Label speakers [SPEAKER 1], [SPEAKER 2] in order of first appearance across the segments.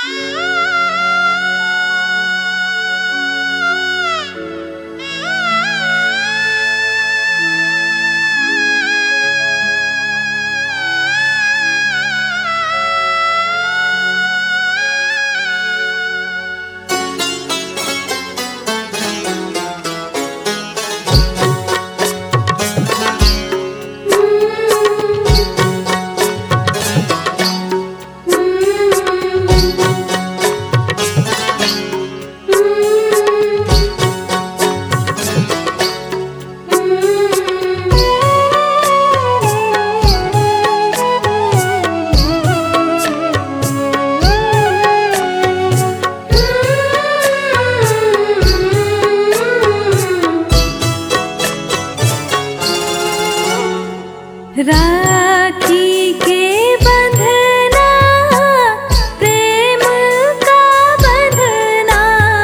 [SPEAKER 1] राखी के बंधना प्रेम का बंधना,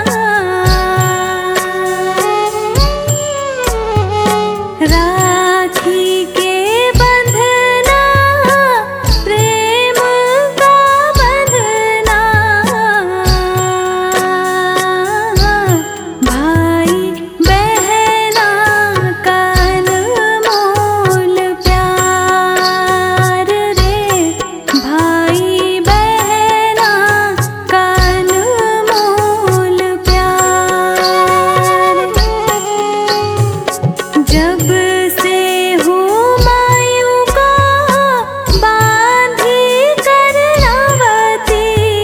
[SPEAKER 1] राखी के बंधना प्रेम का बंधना, भाई बहना का अनमोल प्यार रे, भाई बहना का अनमोल प्यार। जब से हूँ मायूं को बांधी कर्णवती,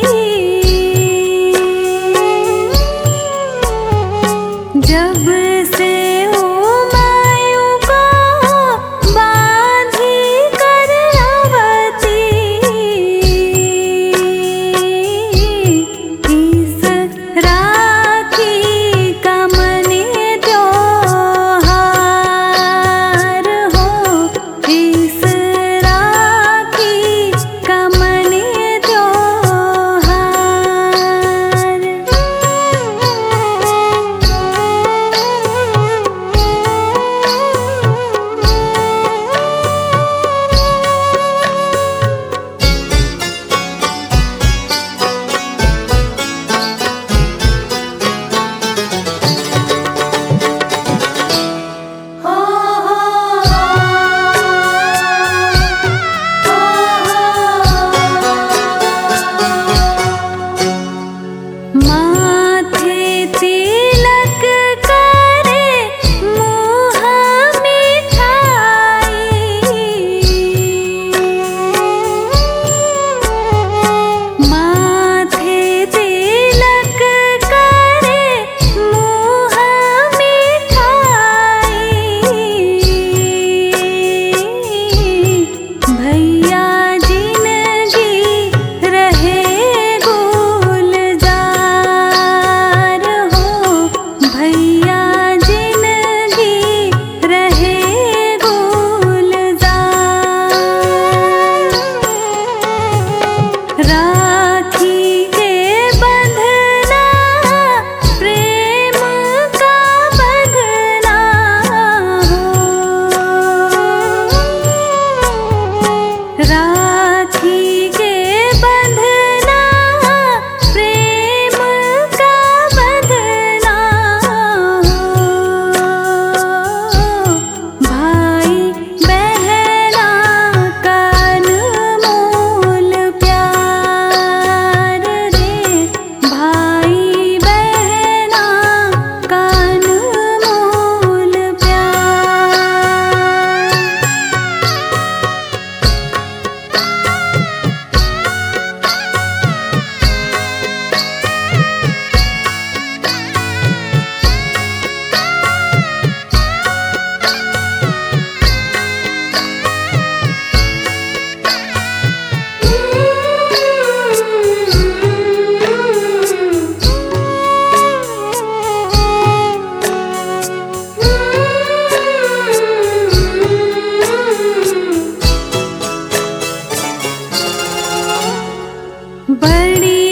[SPEAKER 1] जब से हूँ मायूं को बांधी कर्णवती, इस राखी का मने त्योहार हो, इस राखी का मने त्योहार। माथे तिलक करे मुँह मिठाई, माथे तिलक करे मुँह मिठाई, भैया जिंदगी रहे गुलजार हो, भैया जिंदगी रहे गुलजार। राखी के बंधना प्रेम का बंधना हो, राखी के बंधना प्रेम का बंधना हो, भाई बहना का अनमोल प्यार रे, भाई बहना का अनमोल प्यार। बड़ी